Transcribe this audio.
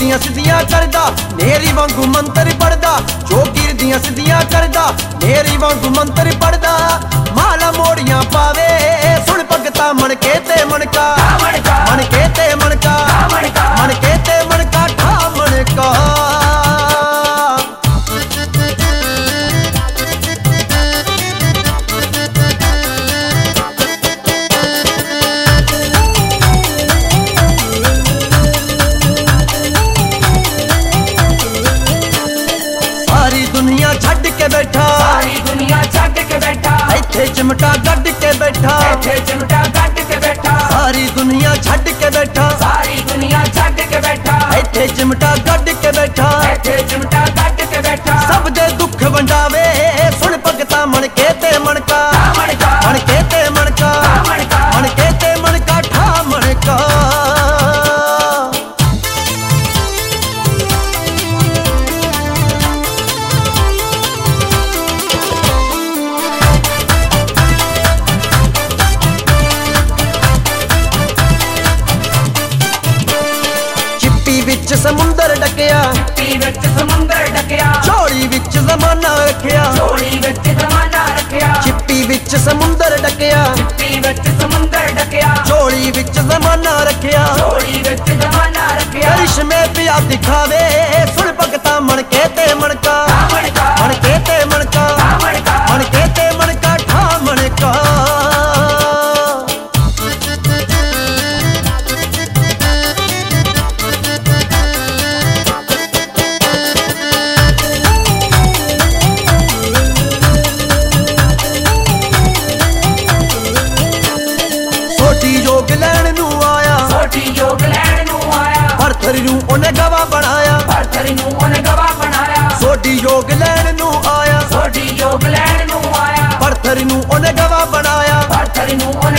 दियां सिद्धियां करदा नेरी वांगू मंत्र पढ़दा, जोगीर दियां सिद्धियां करदा नेरी वांगू मंत्र पढ़दा। माला मोड़ियां पावे सुन भगता मनके ते मनका, मनके ते मनका, मनके ते मनका ठा मनका। सारी दुनिया छड्ड के बैठा, सारी दुनिया छड्ड के बैठा, इत्थे चिमटा गड्ड के बैठा, इत्थे चिमटा गड्ड के बैठा। सारी दुनिया छड्ड के बैठा, सारी दुनिया छड्ड के बैठा, इत्थे चिमटा गड्ड के बैठा, इत्थे चिमटा गड्ड के बैठा। सब दे दुख वंडावे सुन भगता मनके ते मनका, मनका, मनके ते मनका, मनका, मनके ते मनका ठा मनका। विच समुंदर डकिया, चिप्पी विच समुंदर डकिया, झोली विच जमाना रखिया, झोली विच जमाना रखिया। चिप्पी विच समुंदर डकिया, चिप्पी विच समुंदर डकिया, झोली विच जमाना रखिया, झोली विच जमाना रखिया। करिश्मे पिया दिखावे सुन भगता मनके ते मनका, मनका, मनके ते मनका, मनका, मनके ते मनका ठा मनका। योग लैन नू आया, सोटी योग लैन नू आया, भरथरी नू ओने गवाह बनाया, भरथरी नू ओने गवाह बनाया। सोटी योग लैन नू आया, सोटी योग लैन नू आया, भरथरी नू ओने गवाह बनाया, भरथरी नू